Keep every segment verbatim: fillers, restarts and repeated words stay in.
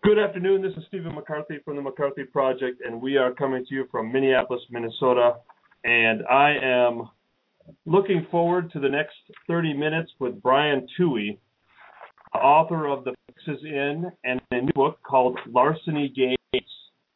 Good afternoon. This is Stephen McCarthy from the McCarthy Project, and we are coming to you from Minneapolis, Minnesota. And I am looking forward to the next thirty minutes with Brian Tuohy, author of The Fix Is In and a new book called Larceny Games.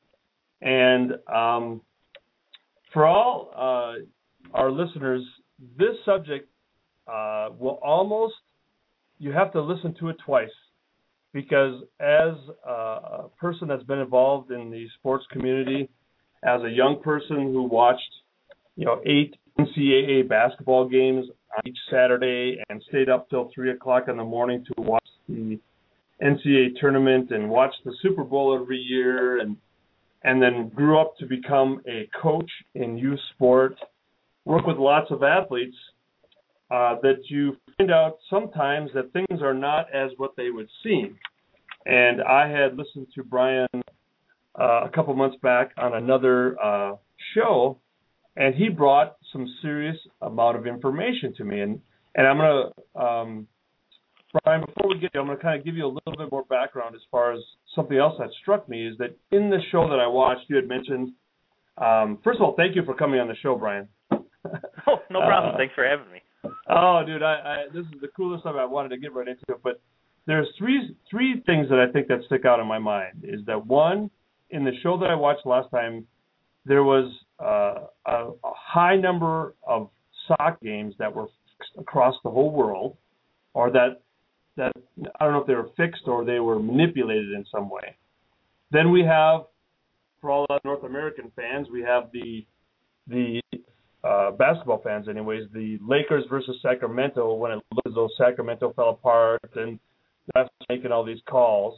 And um, for all uh, our listeners, this subject uh, will almost, you have to listen to it twice. Because as a person that's been involved in the sports community, as a young person who watched, you know, eight N C double A basketball games on each Saturday and stayed up till three o'clock in the morning to watch the N C double A tournament and watch the Super Bowl every year, and and then grew up to become a coach in youth sport, work with lots of athletes, uh, that you find out sometimes that things are not as what they would seem. And I had listened to Brian uh, a couple months back on another uh, show, and he brought some serious amount of information to me. And, and I'm going to, um, Brian, before we get there, I'm going to kind of give you a little bit more background as far as something else that struck me is that in the show that I watched, you had mentioned, um, first of all, thank you for coming on the show, Brian. Oh, no problem. Uh, Thanks for having me. Oh, dude, I, I this is the coolest stuff. I wanted to get right into it. But there's three three things that I think that stick out in my mind. Is that one, in the show that I watched last time, there was uh, a, a high number of soccer games that were fixed across the whole world, or that that I don't know if they were fixed or they were manipulated in some way. Then we have, for all the North American fans, we have the the Uh, basketball fans anyways, the Lakers versus Sacramento, when it looked as though Sacramento fell apart and that's making all these calls,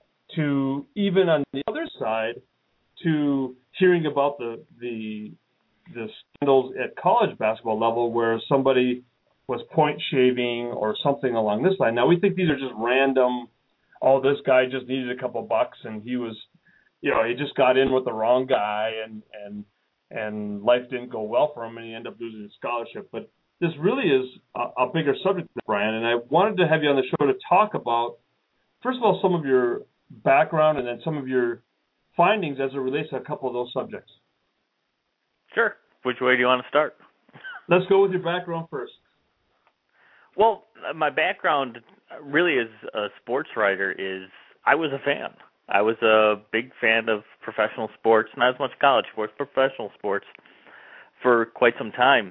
to even on the other side, to hearing about the the the scandals at college basketball level where somebody was point shaving or something along this line. Now we think these are just random, oh, this guy just needed a couple bucks and he was, you know, he just got in with the wrong guy and and and life didn't go well for him, and he ended up losing his scholarship. But this really is a, a bigger subject, Brian, and I wanted to have you on the show to talk about, first of all, some of your background and then some of your findings as it relates to a couple of those subjects. Sure. Which way do you want to start? Let's go with your background first. Well, my background really as a sports writer is I was a fan. I was a big fan of professional sports, not as much college sports, professional sports, for quite some time.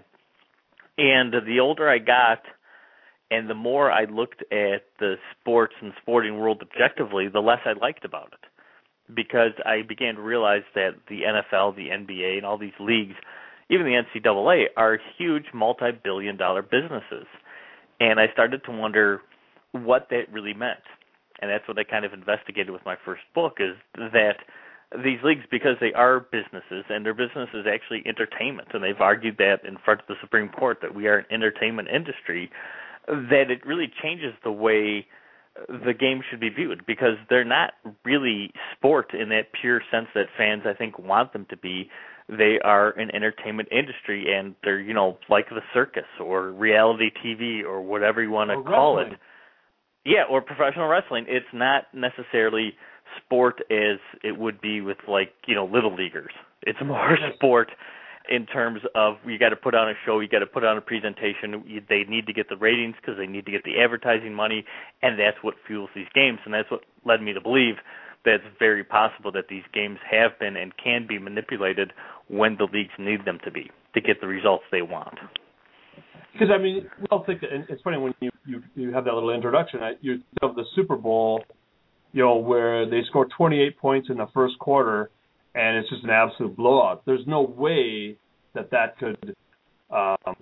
And the older I got and the more I looked at the sports and sporting world objectively, the less I liked about it. Because I began to realize that the N F L, the N B A, and all these leagues, even the N C double A, are huge multi-billion dollar businesses. And I started to wonder what that really meant. And that's what I kind of investigated with my first book, is that these leagues, because they are businesses, and their business is actually entertainment, and they've argued that in front of the Supreme Court that we are an entertainment industry, that it really changes the way the game should be viewed, because they're not really sport in that pure sense that fans, I think, want them to be. They are an entertainment industry, and they're, you know, like the circus or reality T V or whatever you want to call it. Yeah, or professional wrestling. It's not necessarily sport as it would be with, like, you know, little leaguers. It's more sport in terms of you got to put on a show, you got to put on a presentation. You, they need to get the ratings because they need to get the advertising money, and that's what fuels these games. And that's what led me to believe that it's very possible that these games have been and can be manipulated when the leagues need them to be to get the results they want. Because, I mean, we all think, and it's funny when you, you, you have that little introduction, you of the Super Bowl, you know, where they score twenty-eight points in the first quarter, and it's just an absolute blowout. There's no way that that could um,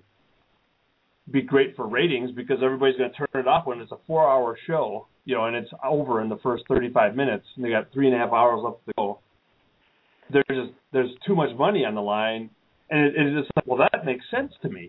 be great for ratings because everybody's going to turn it off when it's a four-hour show, you know, and it's over in the first thirty-five minutes, and they got three and a half hours left to go. There's just, there's too much money on the line, and it, it's just like, well, that makes sense to me.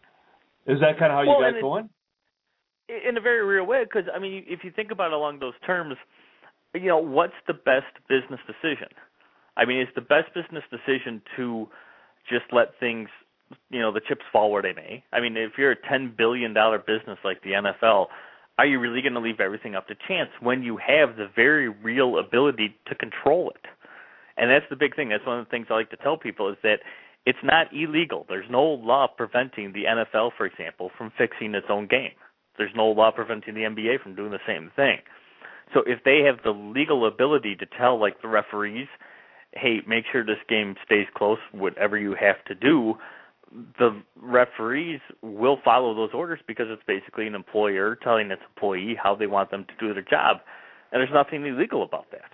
Is that kind of how you well, got it, going? In a very real way, because, I mean, if you think about it along those terms, you know, what's the best business decision? I mean, is the best business decision to just let things, you know, the chips fall where they may? I mean, if you're a ten billion dollars business like the N F L, are you really going to leave everything up to chance when you have the very real ability to control it? And that's the big thing. That's one of the things I like to tell people is that it's not illegal. There's no law preventing the N F L, for example, from fixing its own game. There's no law preventing the N B A from doing the same thing. So if they have the legal ability to tell, like, the referees, hey, make sure this game stays close, whatever you have to do, the referees will follow those orders because it's basically an employer telling its employee how they want them to do their job. And there's nothing illegal about that.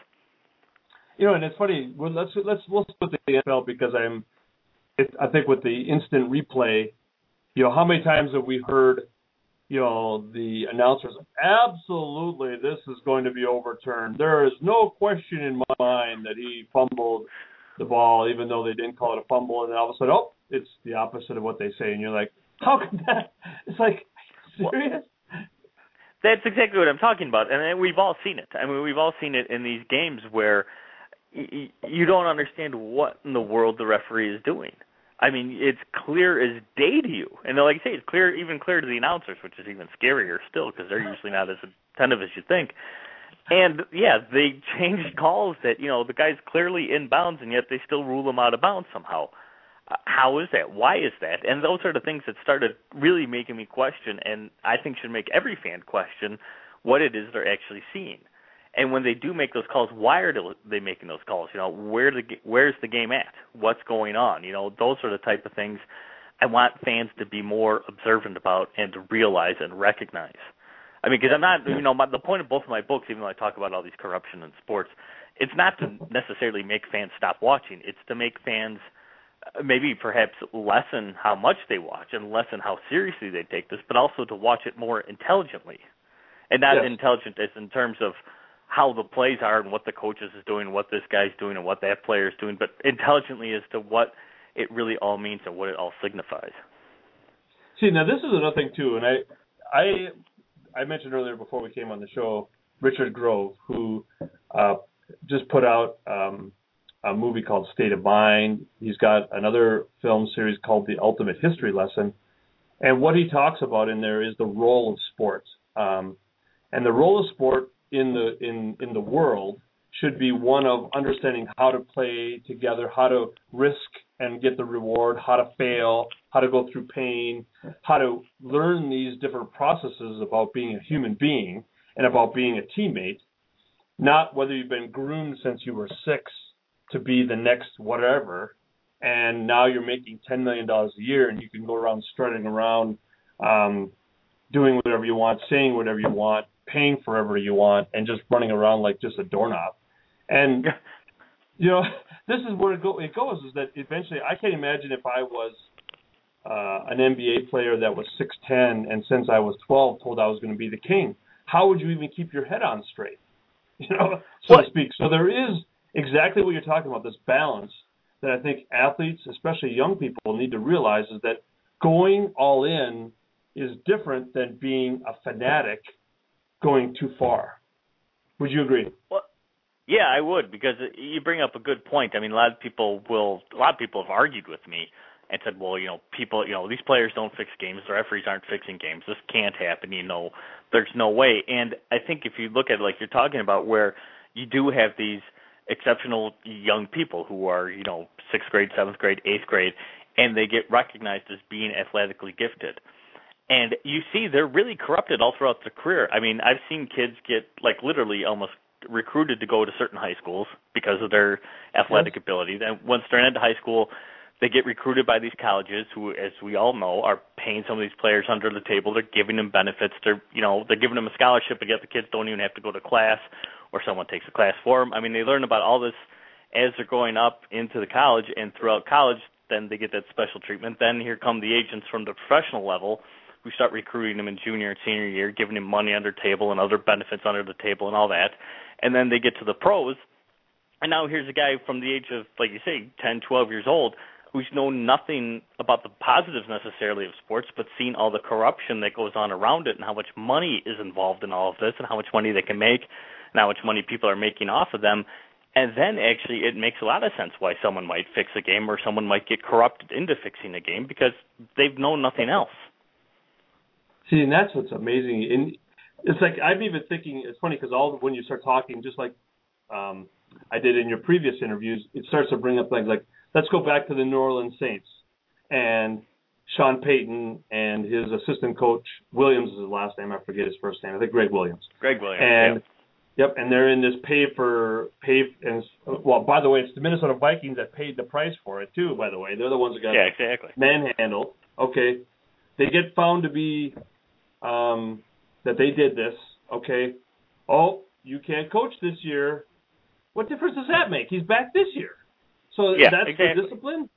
You know, and it's funny. Well, let's let's let's put the N F L because I'm. It, I think with the instant replay, you know, how many times have we heard, you know, the announcers, absolutely, this is going to be overturned. There is no question in my mind that he fumbled the ball, even though they didn't call it a fumble, and then all of a sudden, oh, it's the opposite of what they say, and you're like, how could that? It's like, serious? That's exactly what I'm talking about, and we've all seen it. I mean, we've all seen it in these games where y- you don't understand what in the world the referee is doing. I mean, it's clear as day to you. And like I say, it's clear, even clear to the announcers, which is even scarier still because they're usually not as attentive as you think. And, yeah, they changed calls that, you know, the guy's clearly in bounds, and yet they still rule him out of bounds somehow. Uh, how is that? Why is that? And those are the things that started really making me question, and I think should make every fan question what it is they're actually seeing. And when they do make those calls, why are they making those calls? You know, where the where's the game at? What's going on? You know, those are the type of things I want fans to be more observant about and to realize and recognize. I mean, because I'm not, you know, my, the point of both of my books, even though I talk about all these corruption in sports, it's not to necessarily make fans stop watching. It's to make fans maybe perhaps lessen how much they watch and lessen how seriously they take this, but also to watch it more intelligently. And not yes. intelligent as in terms of how the plays are and what the coaches is doing, what this guy's doing, and what that player is doing, but intelligently as to what it really all means and what it all signifies. See, now this is another thing too, and I, I, I mentioned earlier before we came on the show, Richard Grove, who uh, just put out um, a movie called State of Mind. He's got another film series called The Ultimate History Lesson, and what he talks about in there is the role of sports, um, and the role of sport in the in, in the world should be one of understanding how to play together, how to risk and get the reward, how to fail, how to go through pain, how to learn these different processes about being a human being and about being a teammate, not whether you've been groomed since you were six to be the next whatever, and now you're making ten million dollars a year and you can go around strutting around um, doing whatever you want, saying whatever you want, paying for whatever you want, and just running around like just a doorknob. And, you know, this is where it, go, it goes, is that eventually I can't imagine if I was uh, an N B A player that was six ten and since I was twelve told I was going to be the king. How would you even keep your head on straight, you know, so what? to speak? So there is exactly what you're talking about, this balance that I think athletes, especially young people, need to realize is that going all in is different than being a fanatic going too far. Would you agree? Well, yeah, I would, because you bring up a good point. I mean, a lot of people will, a lot of people have argued with me and said, well, you know, people, you know, these players don't fix games. The referees aren't fixing games. This can't happen. You know, there's no way. And I think if you look at it like you're talking about, where you do have these exceptional young people who are, you know, sixth grade, seventh grade, eighth grade, and they get recognized as being athletically gifted. And you see they're really corrupted all throughout their career. I mean, I've seen kids get, like, literally almost recruited to go to certain high schools because of their athletic yes. ability. Then once they're into high school, they get recruited by these colleges who, as we all know, are paying some of these players under the table. They're giving them benefits. They're, you know, they're giving them a scholarship, but yet the kids don't even have to go to class, or someone takes a class for them. I mean, they learn about all this as they're going up into the college, and throughout college, then they get that special treatment. Then here come the agents from the professional level who start recruiting them in junior and senior year, giving them money under the table and other benefits under the table and all that. And then they get to the pros, and now here's a guy from the age of, like you say, ten, twelve years old, who's known nothing about the positives necessarily of sports, but seen all the corruption that goes on around it and how much money is involved in all of this and how much money they can make and how much money people are making off of them. And then actually it makes a lot of sense why someone might fix a game or someone might get corrupted into fixing a game because they've known nothing else. See, and that's what's amazing. And It's like I'm even thinking. It's funny because all when you start talking, just like um, I did in your previous interviews, it starts to bring up things like, let's go back to the New Orleans Saints and Sean Payton and his assistant coach Williams is his last name. I forget his first name. I think Greg Williams. Greg Williams. And yeah. Yep, and they're in this pay for pay. And well, by the way, it's the Minnesota Vikings that paid the price for it too. By the way, they're the ones that got yeah, exactly. manhandled. Okay, they get found to be um, that they did this. Okay, oh, you can't coach this year. What difference does that make? He's back this year, so yeah, that's exactly. the discipline.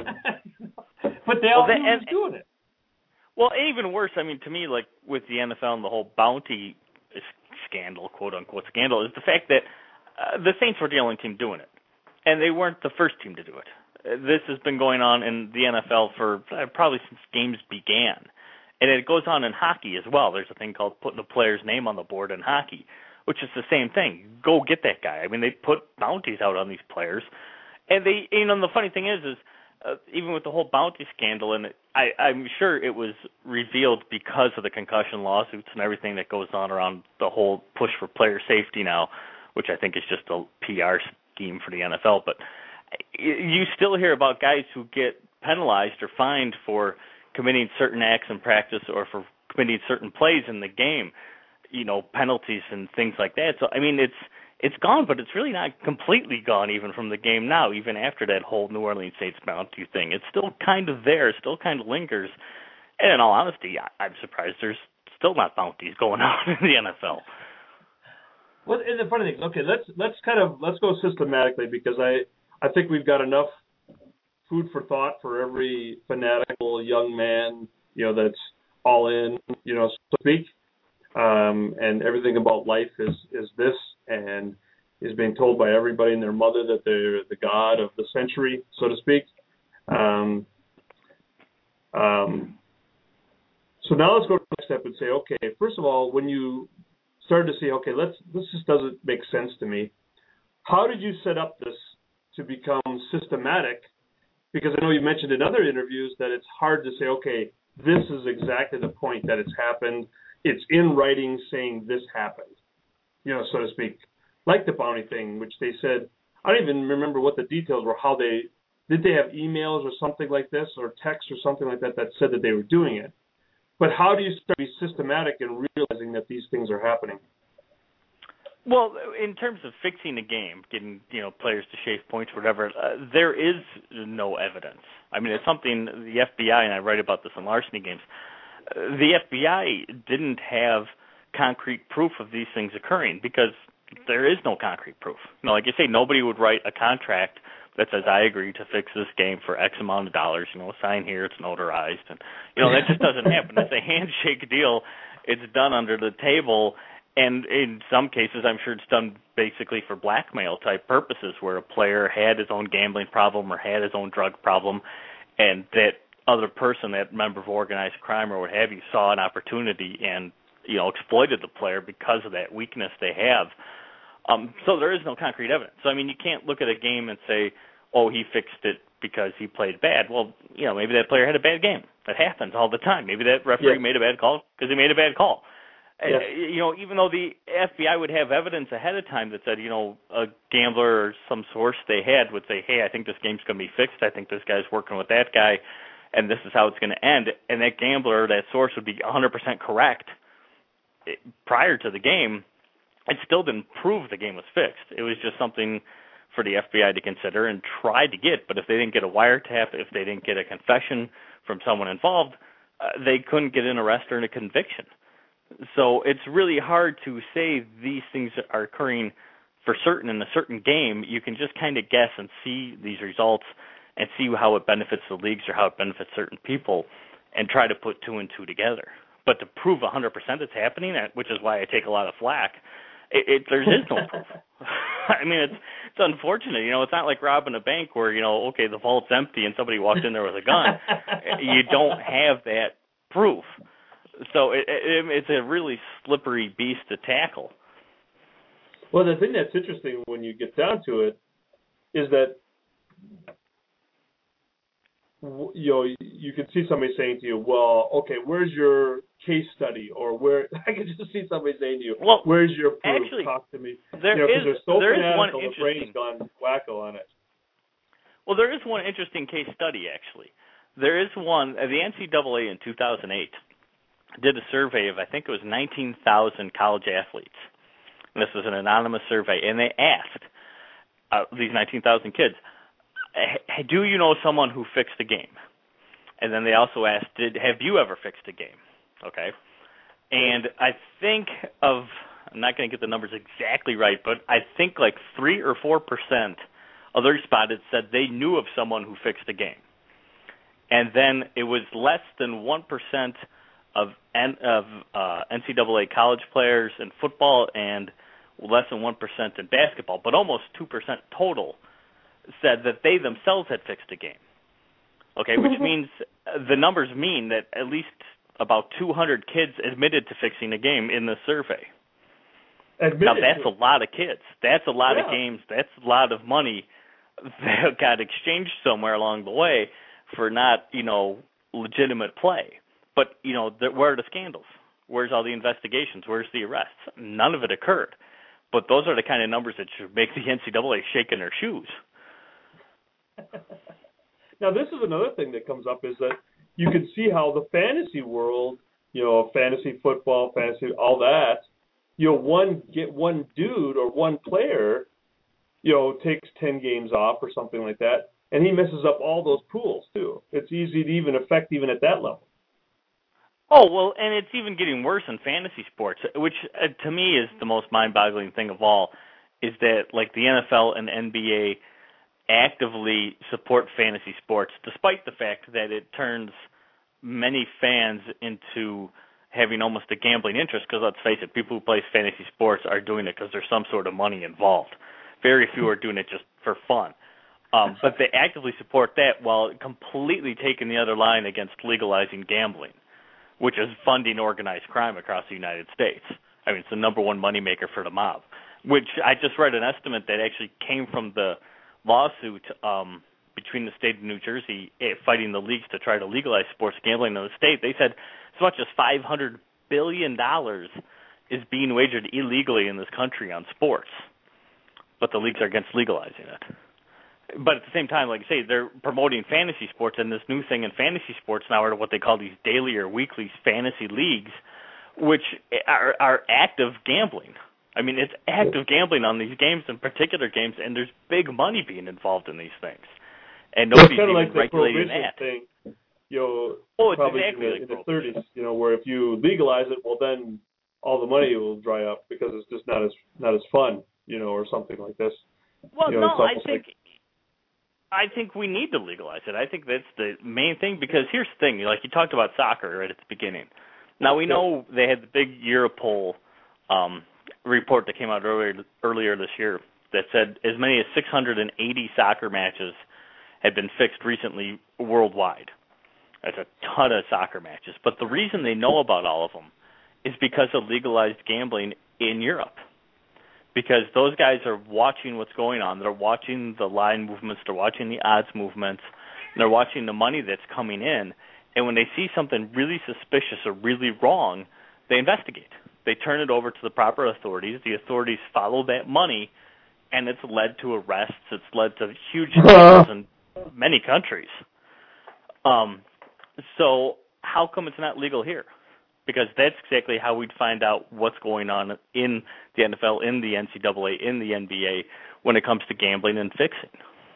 But they all well, knew he was doing it. Well, even worse, I mean, to me, like with the N F L and the whole bounty scandal, quote unquote scandal, is the fact that uh, the Saints were the only team doing it, and they weren't the first team to do it. Uh, this has been going on in the N F L for uh, probably since games began, and it goes on in hockey as well. There's a thing called putting a player's name on the board in hockey, which is the same thing. Go get that guy. I mean, they put bounties out on these players, and they, you know, and the funny thing is, is Uh, even with the whole bounty scandal, and I, I'm sure it was revealed because of the concussion lawsuits and everything that goes on around the whole push for player safety now, which I think is just a P R scheme for the N F L. But you still hear about guys who get penalized or fined for committing certain acts in practice or for committing certain plays in the game, you know, penalties and things like that. So, I mean, it's It's gone, but it's really not completely gone even from the game now, even after that whole New Orleans Saints bounty thing. It's still kind of there, still kind of lingers. And in all honesty, I'm surprised there's still not bounties going on in the N F L. Well, and the funny thing, okay, let's let's kind of let's go systematically because I I think we've got enough food for thought for every fanatical young man, you know, that's all in, you know, so to speak. Um, and everything about life is, is this and is being told by everybody and their mother that they're the god of the century, so to speak. Um, um, so now let's go to the next step and say, okay, first of all, when you started to see, okay, let's this just doesn't make sense to me. How did you set up this to become systematic? Because I know you mentioned in other interviews that it's hard to say, okay, this is exactly the point that it's happened. It's in writing saying this happened, you know, so to speak, like the bounty thing, which they said, I don't even remember what the details were, how they, did they have emails or something like this or text or something like that that said that they were doing it? But how do you start to be systematic in realizing that these things are happening? Well, in terms of fixing the game, getting, you know, players to shave points, whatever, uh, there is no evidence. I mean, it's something the F B I, and I write about this in Larceny Games, the F B I didn't have concrete proof of these things occurring because there is no concrete proof. You know, like you say, nobody would write a contract that says, I agree to fix this game for X amount of dollars, you know, sign here, it's notarized. And, you know, that just doesn't happen. It's a handshake deal. It's done under the table. And in some cases, I'm sure it's done basically for blackmail type purposes where a player had his own gambling problem or had his own drug problem and that other person, that member of organized crime or what have you, saw an opportunity and, you know, exploited the player because of that weakness they have. Um, so there is no concrete evidence. So, I mean, you can't look at a game and say, oh, he fixed it because he played bad. Well, you know, maybe that player had a bad game. That happens all the time. Maybe that referee yes. made a bad call because he made a bad call. Yes. Uh, you know, even though the F B I would have evidence ahead of time that said, you know, a gambler or some source they had would say, hey, I think this game's going to be fixed. I think this guy's working with that guy. And this is how it's going to end, and that gambler, that source would be one hundred percent correct prior to the game, it still didn't prove the game was fixed. It was just something for the F B I to consider and try to get, but if they didn't get a wiretap, if they didn't get a confession from someone involved, uh, they couldn't get an arrest or a conviction. So it's really hard to say these things are occurring for certain in a certain game. You can just kind of guess and see these results and see how it benefits the leagues or how it benefits certain people and try to put two and two together. But to prove one hundred percent it's happening, which is why I take a lot of flack, it, it, there is no proof. I mean, it's it's unfortunate. You know, it's not like robbing a bank where, you know, okay, the vault's empty and somebody walked in there with a gun. You don't have that proof. So it, it, it's a really slippery beast to tackle. Well, the thing that's interesting when you get down to it is that you know, you could see somebody saying to you, "Well, okay, where's your case study?" Or where I could just see somebody saying to you, well, "Where's your proof? actually, Talk to me." there You know, because is they're so there is one fanatical, the interesting. brain's gone wacko on it. Well, there is one interesting case study actually. There is one. Uh, the N C double A in two thousand eight did a survey of I think it was nineteen thousand college athletes. And this was an anonymous survey, and they asked uh, these nineteen thousand kids, "Do you know someone who fixed a game?" And then they also asked, "Did have you ever fixed a game?" Okay, and I think of I'm not going to get the numbers exactly right, but I think like three or four percent of the respondents said they knew of someone who fixed a game, and then it was less than one percent of N, of uh, N C double A college players in football, and less than one percent in basketball, but almost two percent total said that they themselves had fixed a game. Okay, which means the numbers mean that at least about two hundred kids admitted to fixing a game in the survey. Admitted now, that's to. a lot of kids. That's a lot Yeah. of games. That's a lot of money that got exchanged somewhere along the way for not, you know, legitimate play. But, you know, the, where are the scandals? Where's all the investigations? Where's the arrests? None of it occurred. But those are the kind of numbers that should make the N C double A shake in their shoes. Now, this is another thing that comes up is that you can see how the fantasy world, you know, fantasy football, fantasy, all that, you know, one get one dude or one player, you know, takes ten games off or something like that, and he messes up all those pools too. It's easy to even affect even at that level. Oh, well, and it's even getting worse in fantasy sports, which uh, to me is the most mind-boggling thing of all, is that like the N F L and N B A actively support fantasy sports, despite the fact that it turns many fans into having almost a gambling interest, because let's face it, people who play fantasy sports are doing it because there's some sort of money involved. Very few are doing it just for fun. Um, but they actively support that while completely taking the other line against legalizing gambling, which is funding organized crime across the United States. I mean, it's the number one moneymaker for the mob, which I just read an estimate that actually came from the lawsuit um, between the state of New Jersey fighting the leagues to try to legalize sports gambling in the state. They said as much as five hundred billion dollars is being wagered illegally in this country on sports, but the leagues are against legalizing it. But at the same time, like I say, they're promoting fantasy sports, and this new thing in fantasy sports now are what they call these daily or weekly fantasy leagues, which are, are active gambling. I mean, it's active gambling on these games, in particular games, and there's big money being involved in these things. And nobody's well, even like the regulating that. Thing, you know, oh, it's probably exactly in, the, like in the thirties, you know, where if you legalize it, well, then all the money will dry up because it's just not as not as fun, you know, or something like this. Well, you know, no, I think like, I think we need to legalize it. I think that's the main thing, because here's the thing, like you talked about soccer right at the beginning. Now, we know they had the big Europol um, report that came out earlier earlier this year that said as many as six hundred eighty soccer matches had been fixed recently worldwide. That's a ton of soccer matches. But the reason they know about all of them is because of legalized gambling in Europe. Because those guys are watching what's going on. They're watching the line movements. They're watching the odds movements. And they're watching the money that's coming in. And when they see something really suspicious or really wrong, they investigate. They turn it over to the proper authorities. The authorities follow that money, and it's led to arrests. It's led to huge scandals in many countries. Um, so how come it's not legal here? Because that's exactly how we'd find out what's going on in the N F L, in the N C double A, in the N B A when it comes to gambling and fixing.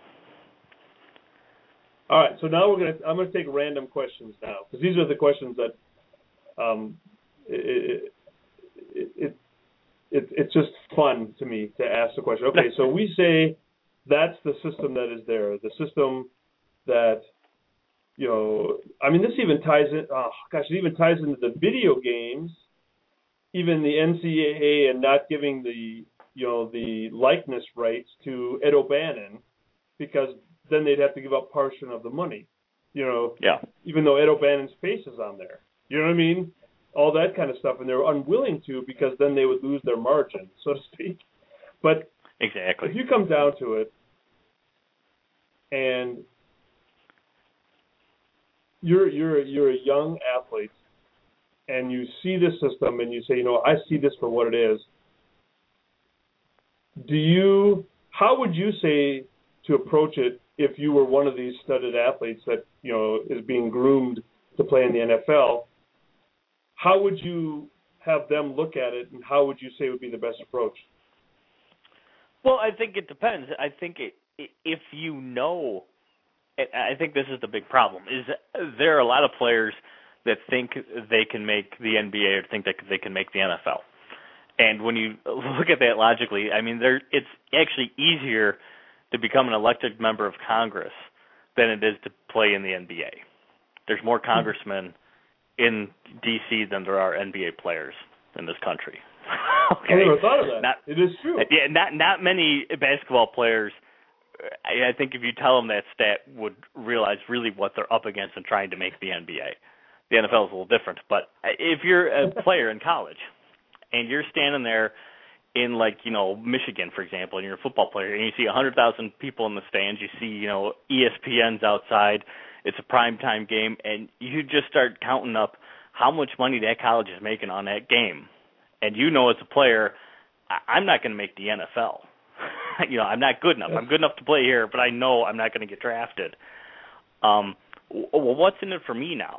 All right, so now we're gonna. I'm gonna take random questions now, because these are the questions that, um, it, it, it, it it's just fun to me to ask the question. Okay, so we say that's the system that is there, the system that. You know, I mean, this even ties in. Oh gosh, it even ties into the video games, even the N C double A, and not giving the you know the likeness rights to Ed O'Bannon, because then they'd have to give up portion of the money. You know, yeah. Even though Ed O'Bannon's face is on there, you know what I mean? All that kind of stuff, and they were unwilling to because then they would lose their margin, so to speak. But exactly, if you come down to it, and you're you're you're a young athlete, and you see this system, and you say, you know, I see this for what it is. Do you? How would you say to approach it if you were one of these studded athletes that you know is being groomed to play in the N F L? How would you have them look at it, and how would you say would be the best approach? Well, I think it depends. I think it, if you know, I think this is the big problem, is there are a lot of players that think they can make the N B A or think that they can make the N F L. And when you look at that logically, I mean, there it's actually easier to become an elected member of Congress than it is to play in the N B A. There's more congressmen in D C than there are N B A players in this country. Okay. I never thought of that. Not, it is true. Yeah, not not many basketball players. I, I think if you tell them that stat, would realize really what they're up against in trying to make the N B A. The N F L is a little different, but if you're a player in college and you're standing there in, like, you know, Michigan, for example, and you're a football player, and you see one hundred thousand people in the stands, you see, you know, E S P N's outside, it's a primetime game, and you just start counting up how much money that college is making on that game. And you know, as a player, I'm not going to make the N F L. You know, I'm not good enough. I'm good enough to play here, but I know I'm not going to get drafted. Um, well, what's in it for me now?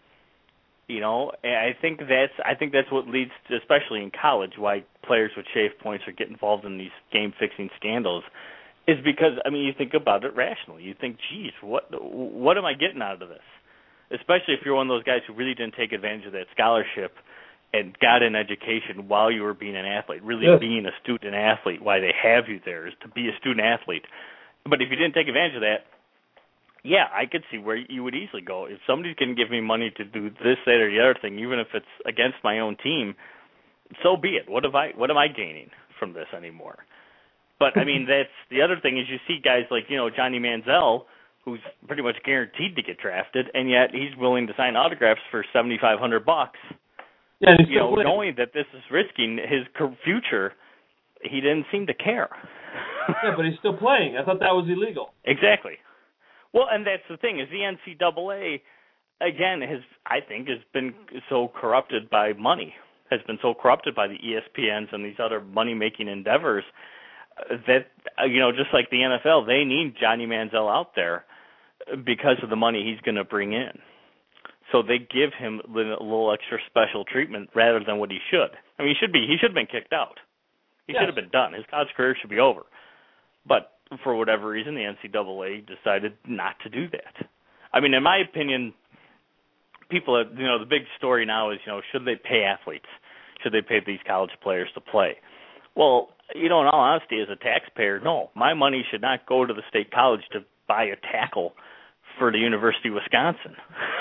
You know, and I think that's I think that's what leads to, especially in college, why players with shaved points or get involved in these game-fixing scandals, is because, I mean, you think about it rationally. You think, geez, what what am I getting out of this? Especially if you're one of those guys who really didn't take advantage of that scholarship and got an education while you were being an athlete, really yes. being a student athlete. Why they have you there is to be a student athlete. But if you didn't take advantage of that, yeah, I could see where you would easily go. If somebody's going to give me money to do this, that, or the other thing, even if it's against my own team, so be it. What have I? What am I gaining from this anymore? But I mean, that's the other thing is you see guys like, you know, Johnny Manziel, who's pretty much guaranteed to get drafted, and yet he's willing to sign autographs for seventy-five hundred bucks. Yeah, you know, playing. Knowing that this is risking his future, he didn't seem to care. Yeah, but he's still playing. I thought that was illegal. Exactly. Well, and that's the thing is the N C double A, again, has I think has been so corrupted by money, has been so corrupted by the E S P Ns and these other money-making endeavors that, you know, just like the N F L, they need Johnny Manziel out there because of the money he's going to bring in. So they give him a little extra special treatment rather than what he should. I mean, he should be he should have been kicked out. He yes. should have been done. His college career should be over. But for whatever reason, the N C double A decided not to do that. I mean, in my opinion, people, are, you know, the big story now is, you know, should they pay athletes? Should they pay these college players to play? Well, you know, in all honesty, as a taxpayer, no. My money should not go to the state college to buy a tackle for the University of Wisconsin.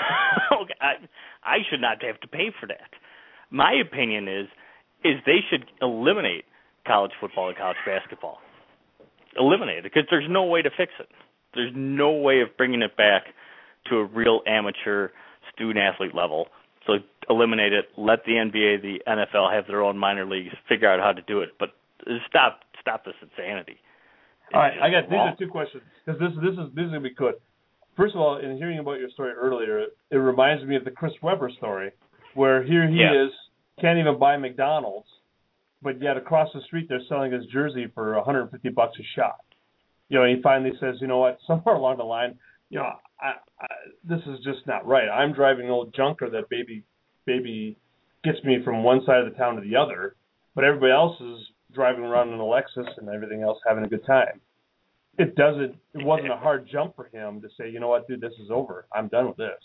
I, I should not have to pay for that. My opinion is, is they should eliminate college football and college basketball. Eliminate it, because there's no way to fix it. There's no way of bringing it back to a real amateur student-athlete level. So eliminate it. Let the N B A, the N F L have their own minor leagues, figure out how to do it. But stop stop this insanity. It's all right, I got wrong. These are two questions, because this, this is this is going to be good. First of all, in hearing about your story earlier, it, it reminds me of the Chris Webber story, where here he yeah. is, can't even buy McDonald's, but yet across the street they're selling his jersey for one hundred fifty bucks a shot. You know, and he finally says, you know what, somewhere along the line, you know, I, I, this is just not right. I'm driving an old junker that baby, baby gets me from one side of the town to the other, but everybody else is driving around in a Lexus and everything else having a good time. It doesn't. It wasn't a hard jump for him to say, you know what, dude, this is over. I'm done with this.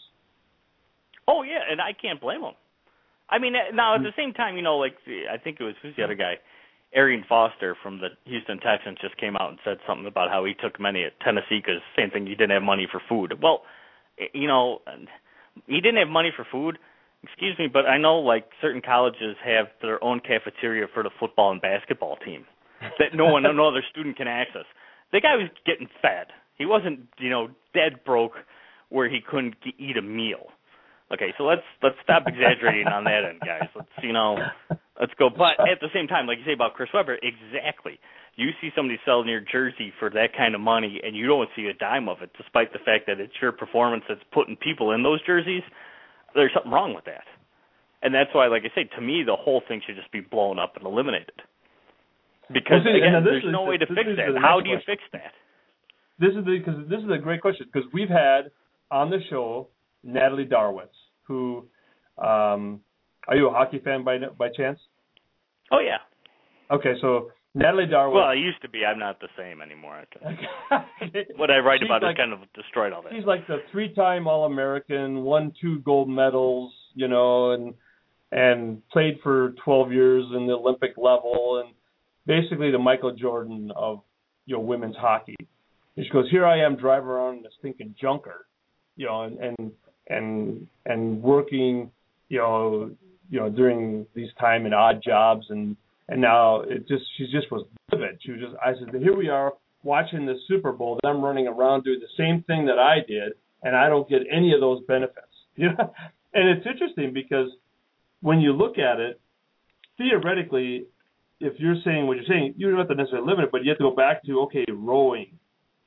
Oh yeah, and I can't blame him. I mean, now at the same time, you know, like I think it was who's the other guy, Arian Foster from the Houston Texans just came out and said something about how he took money at Tennessee because same thing, he didn't have money for food. Well, you know, he didn't have money for food. Excuse me, but I know like certain colleges have their own cafeteria for the football and basketball team that no one, no other student can access. The guy was getting fed. He wasn't, you know, dead broke where he couldn't eat a meal. Okay, so let's let's stop exaggerating on that end, guys. Let's you know, let's go. But at the same time, like you say about Chris Webber, exactly. You see somebody selling your jersey for that kind of money, and you don't see a dime of it, despite the fact that it's your performance that's putting people in those jerseys. There's something wrong with that, and that's why, like I say, to me, the whole thing should just be blown up and eliminated. Because well, see, again, there's no way to fix that. How do you fix that? This is the because this is a great question because we've had on the show Natalie Darwitz, who um, are you a hockey fan by by chance? Oh yeah. Okay, so Natalie Darwitz. Well, I used to be. I'm not the same anymore. What I write she's about like, is kind of destroyed all that. She's like the three-time All-American, won two gold medals, you know, and and played for twelve years in the Olympic level, and basically the Michael Jordan of you know women's hockey. And she goes, here I am driving around in a stinking junker, you know, and and and, and working, you know, you know during these time in odd jobs, and and now it just she just was livid. She was just I said, here we are watching the Super Bowl, them running around doing the same thing that I did, and I don't get any of those benefits, you know. And it's interesting because when you look at it, theoretically, if you're saying what you're saying, you don't have to necessarily limit it, but you have to go back to, okay, rowing,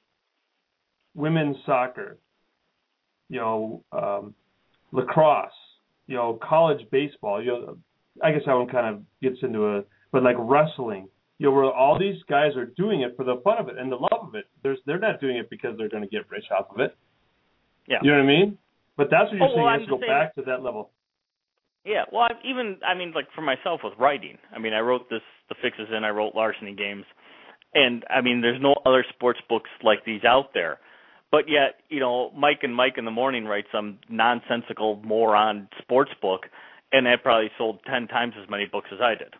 women's soccer, you know, um, lacrosse, you know, college baseball. You know, I guess that one kind of gets into a, but like wrestling, you know, where all these guys are doing it for the fun of it and the love of it. There's, they're not doing it because they're going to get rich off of it. Yeah. You know what I mean? But that's what you're oh, saying. well, You have to go saying, back to that level. Yeah, well, I've even, I mean, like for myself with writing, I mean, I wrote this, The Fixes In, I wrote Larceny Games, and I mean, there's no other sports books like these out there. But yet, you know, Mike and Mike in the Morning write some nonsensical moron sports book, and that probably sold ten times as many books as I did.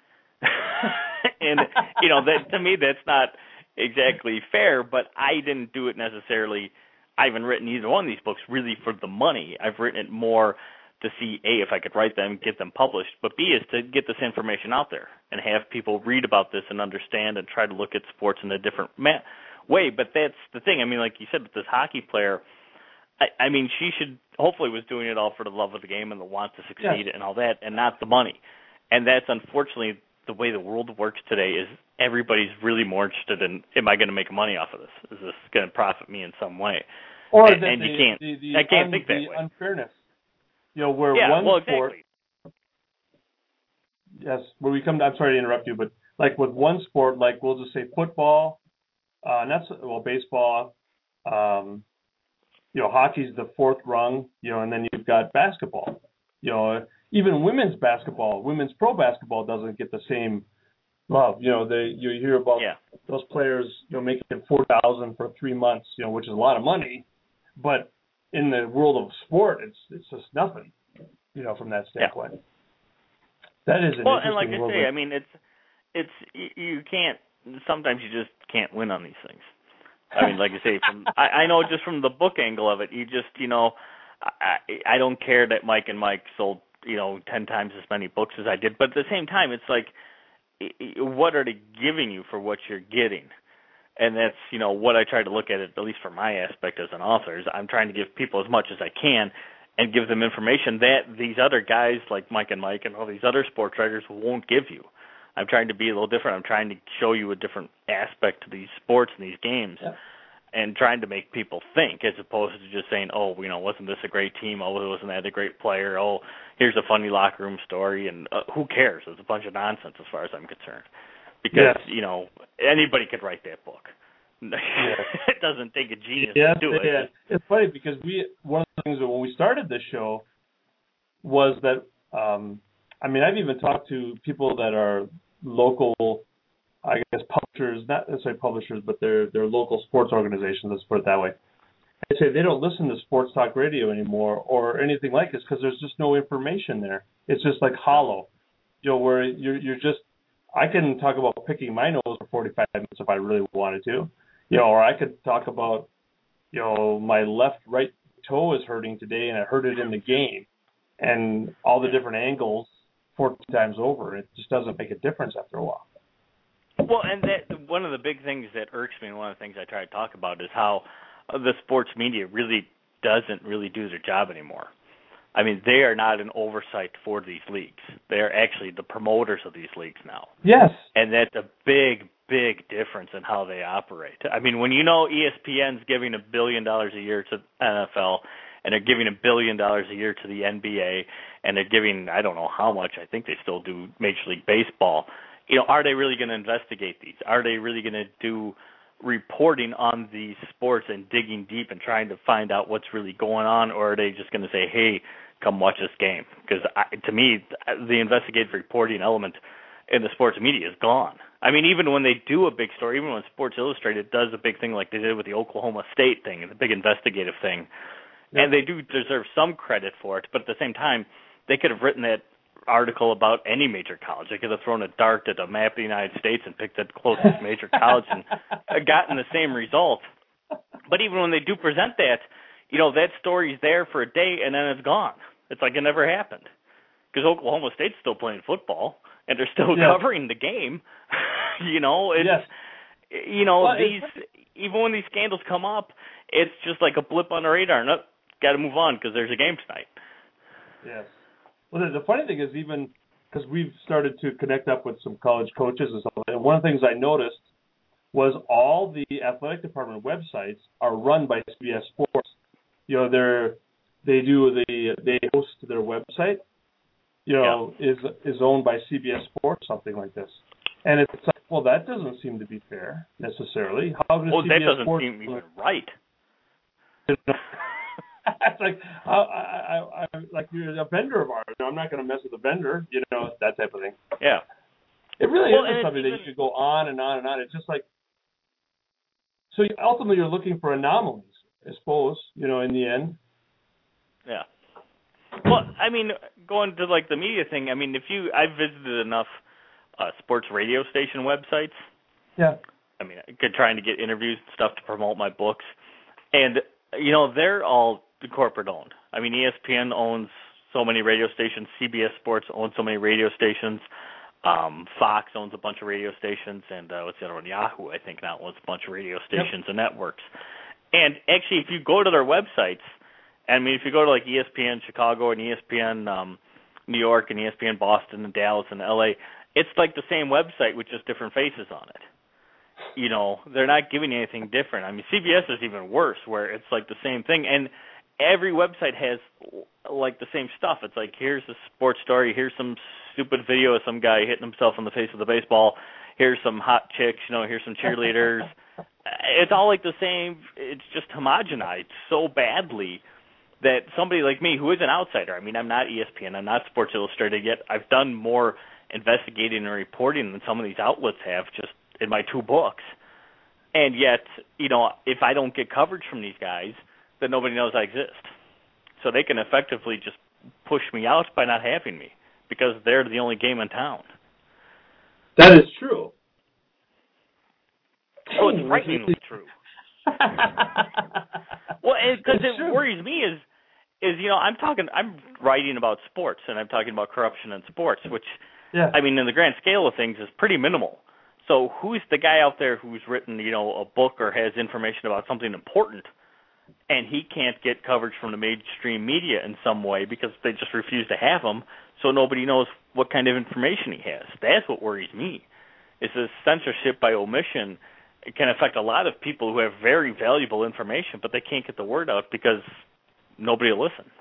And, you know, that to me, that's not exactly fair, but I didn't do it necessarily. I haven't written either one of these books really for the money. I've written it more to see, A, if I could write them, get them published, but B, is to get this information out there and have people read about this and understand and try to look at sports in a different ma- way. But that's the thing. I mean, like you said, with this hockey player, I, I mean, she should hopefully was doing it all for the love of the game and the want to succeed Yes. and all that, and not the money. And that's unfortunately the way the world works today. Is everybody's really more interested in, am I going to make money off of this? Is this going to profit me in some way? Or and, the, and the, you can't. the, the I can't un, think that the way. unfairness. You know, where yeah, one well, sport. exactly. Yes, where we come. I'm sorry to interrupt you, but like with one sport, like we'll just say football, uh, and that's well baseball. Um, you know, hockey's the fourth rung. You know, and then you've got basketball. You know, even women's basketball, women's pro basketball doesn't get the same love. You know, they you hear about yeah. those players, you know, making four thousand for three months. You know, which is a lot of money, but in the world of sport, it's it's just nothing. You know, from that standpoint. Yeah. That is an well, interesting and like I world. say, I mean, it's it's you, you can't. Sometimes you just can't win on these things. I mean, like I say, from I, I know just from the book angle of it, you just you know, I I don't care that Mike and Mike sold you know ten times as many books as I did, but at the same time, it's like, what are they giving you for what you're getting? And that's, you know, what I try to look at it, at least from my aspect as an author, is I'm trying to give people as much as I can and give them information that these other guys like Mike and Mike and all these other sports writers won't give you. I'm trying to be a little different. I'm trying to show you a different aspect to these sports and these games yeah. and trying to make people think as opposed to just saying, oh, you know, wasn't this a great team? Oh, wasn't that a great player? Oh, here's a funny locker room story. And uh, who cares? It's a bunch of nonsense as far as I'm concerned. Because, yes. you know, anybody could write that book. Yes. It doesn't take a genius yes, to do it. Yeah. It's funny because we one of the things that when we started this show was that, um, I mean, I've even talked to people that are local, I guess, publishers, not necessarily publishers, but they're, they're local sports organizations, let's put it that way. They say they don't listen to sports talk radio anymore or anything like this because there's just no information there. It's just like hollow, you know, where you're, you're just, I can talk about picking my nose for forty-five minutes if I really wanted to, you know, or I could talk about, you know, my left right toe is hurting today and I hurt it in the game and all the different angles fourteen times over. It just doesn't make a difference after a while. Well, and that one of the big things that irks me and one of the things I try to talk about is how the sports media really doesn't really do their job anymore. I mean, they are not an oversight for these leagues. They're actually the promoters of these leagues now. Yes. And that's a big, big difference in how they operate. I mean, when you know E S P N's giving a billion dollars a year to N F L, and they're giving a billion dollars a year to the N B A, and they're giving, I don't know how much, I think they still do Major League Baseball, you know, are they really going to investigate these? Are they really going to do reporting on these sports and digging deep and trying to find out what's really going on, or are they just going to say, hey, come watch this game? Because to me, the investigative reporting element in the sports media is gone. I mean, even when they do a big story, even when Sports Illustrated does a big thing like they did with the Oklahoma State thing, the big investigative thing, yep. and they do deserve some credit for it, but at the same time, they could have written that article about any major college. They could have thrown a dart at a map of the United States and picked the closest major college and gotten the same result. But even when they do present that, you know, that story's there for a day and then it's gone. It's like it never happened. Because Oklahoma State's still playing football and they're still yes. covering the game. you know, it's yes. you know, well, these even when these scandals come up, it's just like a blip on the radar. No, got to move on because there's a game tonight. Yes. Well, the, the funny thing is, even because we've started to connect up with some college coaches and stuff, and one of the things I noticed was all the athletic department websites are run by C B S Sports. You know, they're they do the they host their website. You know, yeah. is is owned by C B S Sports, something like this, and it's like, well, that doesn't seem to be fair necessarily. How does well, C B S that doesn't Sports seem even right. It's like I, I, I, like you're a vendor of ours. I'm not going to mess with a vendor, you know, that type of thing. Yeah, it really well, is something that you could go on and on and on. It's just like so. Ultimately, you're looking for anomalies, I suppose. You know, in the end. Yeah. Well, I mean, going to like the media thing. I mean, if you, I've visited enough uh, sports radio station websites. Yeah. I mean, trying to get interviews and stuff to promote my books, and you know, they're all corporate owned. I mean, E S P N owns so many radio stations. C B S Sports owns so many radio stations. Um, Fox owns a bunch of radio stations, and uh, what's the other one? Yahoo, I think, now owns a bunch of radio stations yep. and networks. And actually, if you go to their websites, I mean, if you go to like E S P N Chicago and E S P N um, New York and E S P N Boston and Dallas and L A, it's like the same website with just different faces on it. You know, they're not giving you anything different. I mean, C B S is even worse, where it's like the same thing. And every website has like the same stuff. It's like, here's a sports story, here's some stupid video of some guy hitting himself in the face with a baseball, here's some hot chicks, you know, here's some cheerleaders. It's all like the same. It's just homogenized so badly that somebody like me, who is an outsider, I mean, I'm not E S P N, I'm not Sports Illustrated yet. I've done more investigating and reporting than some of these outlets have just in my two books. And yet, you know, if I don't get coverage from these guys, then nobody knows I exist. So they can effectively just push me out by not having me because they're the only game in town. That is true. Oh, it's frighteningly true. Well, because it true. worries me is, is you know, I'm talking, I'm writing about sports, and I'm talking about corruption in sports, which, yeah. I mean, in the grand scale of things, is pretty minimal. So who's the guy out there who's written, you know, a book or has information about something important, and he can't get coverage from the mainstream media in some way because they just refuse to have him, so nobody knows what kind of information he has. That's what worries me, is this censorship by omission. It can affect a lot of people who have very valuable information, but they can't get the word out because nobody will listen.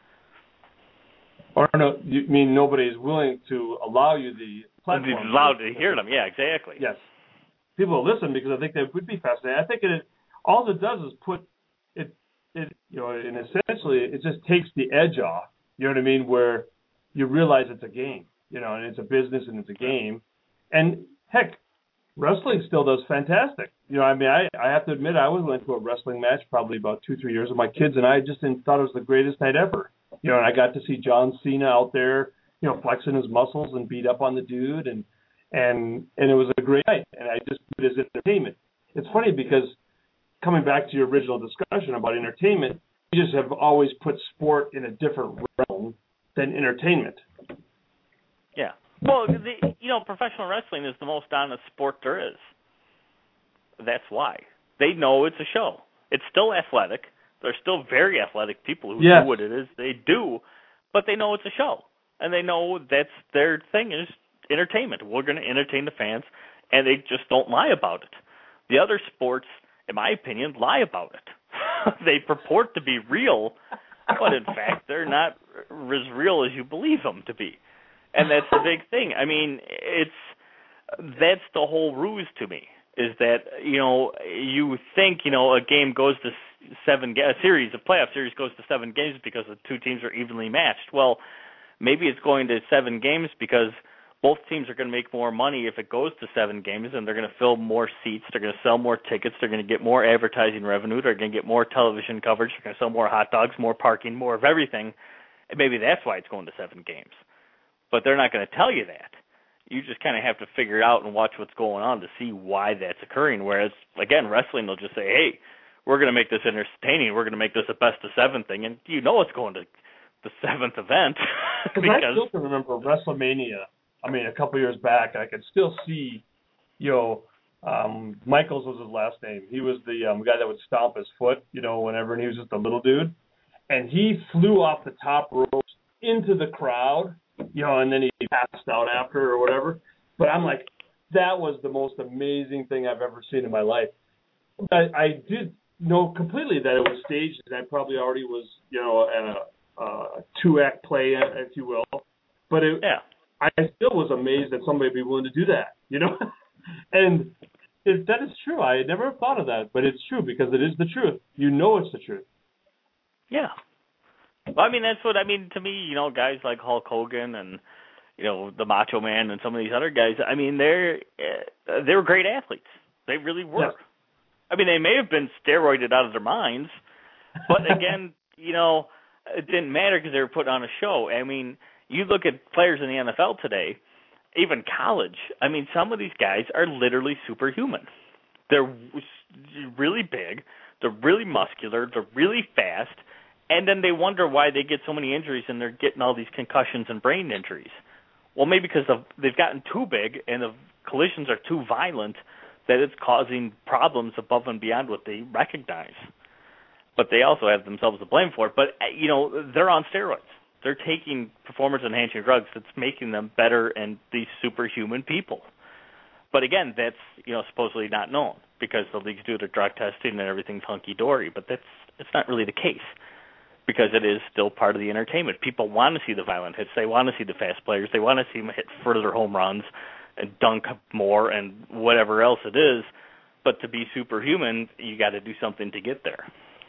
Or no, you mean nobody is willing to allow you the platform. Allowed to hear them, yeah, exactly. Yes. People will listen because I think they would be fascinated. I think it all it does is put it, it you know, and essentially it just takes the edge off, you know what I mean, where you realize it's a game, you know, and it's a business and it's a game. And heck, wrestling still does fantastic. You know, I mean, I, I have to admit, I was went to a wrestling match probably about two, three years with my kids, and I just didn't, thought it was the greatest night ever. You know, and I got to see John Cena out there, you know, flexing his muscles and beat up on the dude, and and and it was a great night, and I just put it as entertainment. It's funny because coming back to your original discussion about entertainment, you just have always put sport in a different realm than entertainment. Yeah. Well, the, you know, professional wrestling is the most honest sport there is. That's why. They know it's a show. It's still athletic. There's still very athletic people who yes. do what it is they do, but they know it's a show, and they know that's their thing is entertainment. We're going to entertain the fans, and they just don't lie about it. The other sports, in my opinion, lie about it. They purport to be real, but in fact, they're not as real as you believe them to be. And that's the big thing. I mean, it's that's the whole ruse to me, is that, you know, you think, you know, a game goes to seven, a series, a playoff series goes to seven games because the two teams are evenly matched. Well, maybe it's going to seven games because both teams are going to make more money if it goes to seven games, and they're going to fill more seats, they're going to sell more tickets, they're going to get more advertising revenue, they're going to get more television coverage, they're going to sell more hot dogs, more parking, more of everything. And maybe that's why it's going to seven games. But they're not going to tell you that. You just kind of have to figure it out and watch what's going on to see why that's occurring. Whereas, again, wrestling, they'll just say, hey, we're going to make this entertaining. We're going to make this a best of seven thing. And you know it's going to the seventh event. because I still can remember WrestleMania. I mean, a couple years back, I could still see, you know, um, Michaels was his last name. He was the um, guy that would stomp his foot, you know, whenever, and he was just a little dude. And he flew off the top ropes into the crowd, you know, and then he passed out after or whatever. But I'm like, that was the most amazing thing I've ever seen in my life. I, I did know completely that it was staged, and I probably already was, you know, a, a two-act play, if you will. But it, yeah. I still was amazed that somebody would be willing to do that, you know. And it, that is true. I had never thought of that, but it's true because it is the truth. You know it's the truth. Yeah. Well, I mean, that's what, I mean, to me, you know, guys like Hulk Hogan and, you know, the Macho Man and some of these other guys, I mean, they're, uh, they were great athletes. They really were. Yes. I mean, they may have been steroided out of their minds, but again, you know, it didn't matter because they were put on a show. I mean, you look at players in the N F L today, even college, I mean, some of these guys are literally superhuman. They're really big, they're really muscular, they're really fast, and then they wonder why they get so many injuries and they're getting all these concussions and brain injuries. Well, maybe because of, they've gotten too big and the collisions are too violent that it's causing problems above and beyond what they recognize. But they also have themselves to blame for it. But, you know, they're on steroids. They're taking performance-enhancing drugs that's making them better and these superhuman people. But again, that's, you know, supposedly not known because the leagues do their drug testing and everything's hunky-dory. But that's it's not really the case because it is still part of the entertainment. People want to see the violent hits. They want to see the fast players. They want to see them hit further home runs and dunk more and whatever else it is. But to be superhuman, you got to do something to get there.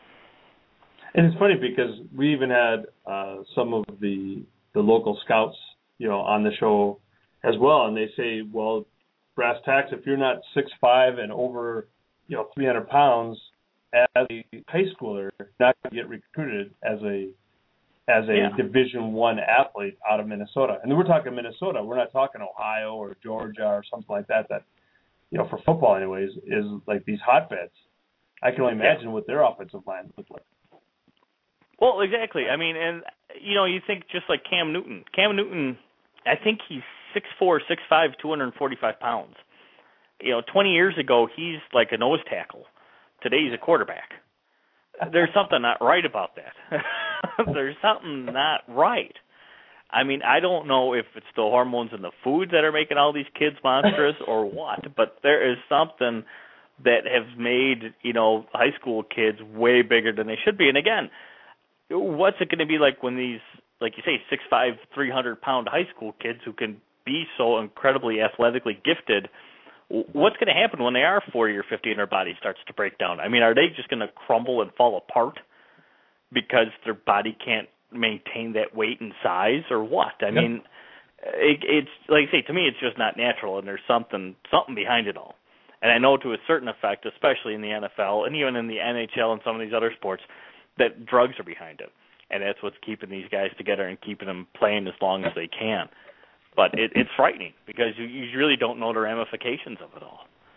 And it's funny because we even had uh, some of the the local scouts, you know, on the show as well, and they say, well, brass tacks, if you're not six five and over, you know, three hundred pounds as a high schooler, you're not going to get recruited as a as a yeah. Division One athlete out of Minnesota. And we're talking Minnesota. We're not talking Ohio or Georgia or something like that. That, you know, for football, anyways, is like these hotbeds. I can only imagine yeah. what their offensive line looks like. Well, exactly. I mean, and, you know, you think just like Cam Newton. Cam Newton, I think he's six four, six five, two hundred forty-five pounds. You know, twenty years ago, he's like a nose tackle. Today, he's a quarterback. There's something not right about that. There's something not right. I mean, I don't know if it's the hormones in the food that are making all these kids monstrous or what, but there is something that has made, you know, high school kids way bigger than they should be. And again, what's it going to be like when these, like you say, six five, three hundred pound high school kids who can be so incredibly athletically gifted, what's going to happen when they are forty or fifty and their body starts to break down? I mean, are they just going to crumble and fall apart because their body can't maintain that weight and size or what? I yep. mean, it, it's, like I say, to me, it's just not natural, and there's something something behind it all. And I know to a certain effect, especially in the N F L and even in the N H L and some of these other sports, that drugs are behind it, and that's what's keeping these guys together and keeping them playing as long as they can. But it, it's frightening because you, you really don't know the ramifications of it all.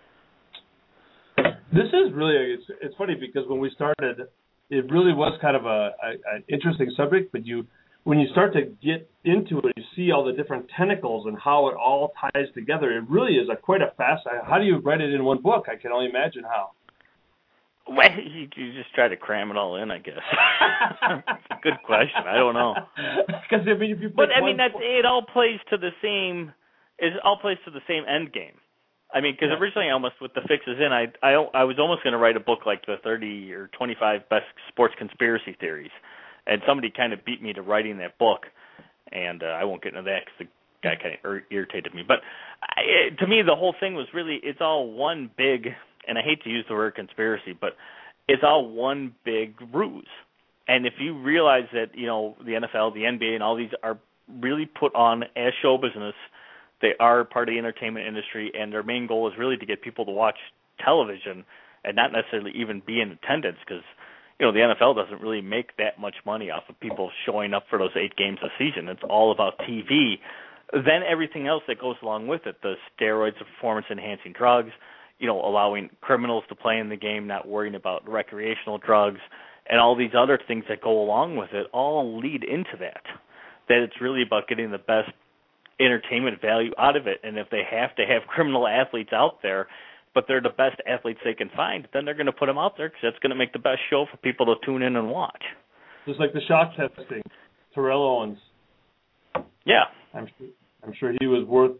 This is really, it's, it's funny because when we started, it really was kind of a, a, an interesting subject, but you, when you start to get into it, you see all the different tentacles and how it all ties together. It really is a quite a fast, how do you write it in one book? I can only imagine how. Well, you, you just try to cram it all in, I guess. It's a good question. I don't know. Because I mean, if you but I mean, one... that's it. All plays to the same. It all plays to the same end game. I mean, because yeah. originally, almost with the fixes in, I I, I was almost going to write a book like the thirty or twenty-five best sports conspiracy theories, and somebody kind of beat me to writing that book, and uh, I won't get into that because the guy kind of irritated me. But I, to me, the whole thing was really it's all one big. And I hate to use the word conspiracy, but it's all one big ruse. And if you realize that, you know, the N F L, the N B A, and all these are really put on as show business, they are part of the entertainment industry, and their main goal is really to get people to watch television and not necessarily even be in attendance because, you know, the N F L doesn't really make that much money off of people showing up for those eight games a season. It's all about T V. Then everything else that goes along with it, the steroids, the performance-enhancing drugs, you know, allowing criminals to play in the game, not worrying about recreational drugs, and all these other things that go along with it all lead into that, that it's really about getting the best entertainment value out of it. And if they have to have criminal athletes out there, but they're the best athletes they can find, then they're going to put them out there because that's going to make the best show for people to tune in and watch. Just like the shock testing, Terrell Owens. Yeah. I'm sure, I'm sure he was worth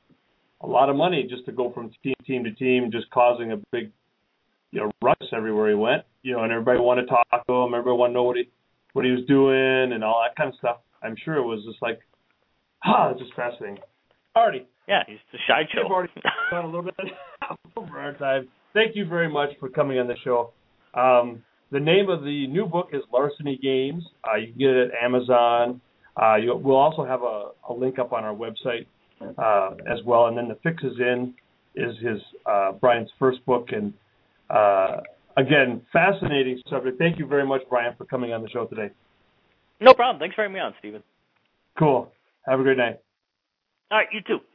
a lot of money just to go from team, team to team, just causing a big, you know, ruckus everywhere he went. You know, and everybody wanted to talk to him. Everybody wanted to know what he, what he was doing and all that kind of stuff. I'm sure it was just like, ah, it's just fascinating. Alrighty. Yeah, he's the sideshow. We've already gone a little bit over our time. Thank you very much for coming on the show. Um, the name of the new book is Larceny Games. Uh, you can get it at Amazon. Uh, you, we'll also have a, a link up on our website. Uh, as well, and then The Fixes In is his uh, Brian's first book, and uh, again, fascinating subject. Thank you very much, Brian, for coming on the show today. No problem. Thanks for having me on, Stephen. Cool. Have a great night. All right, you too.